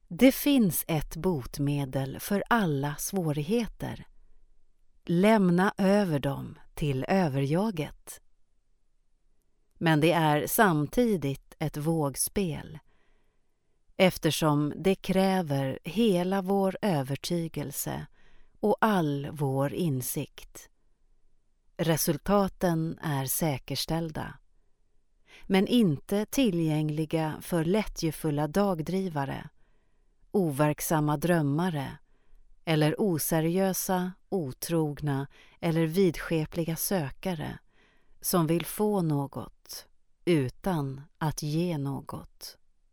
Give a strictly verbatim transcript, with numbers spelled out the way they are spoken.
Det finns ett botemedel för alla svårigheter. Lämna över dem till överjaget. Men det är samtidigt ett vågspel, eftersom det kräver hela vår övertygelse och all vår insikt. Resultaten är säkerställda, men inte tillgängliga för lättjefulla dagdrivare, overksamma drömmare eller oseriösa, otrogna eller vidskepliga sökare som vill få något utan att ge något.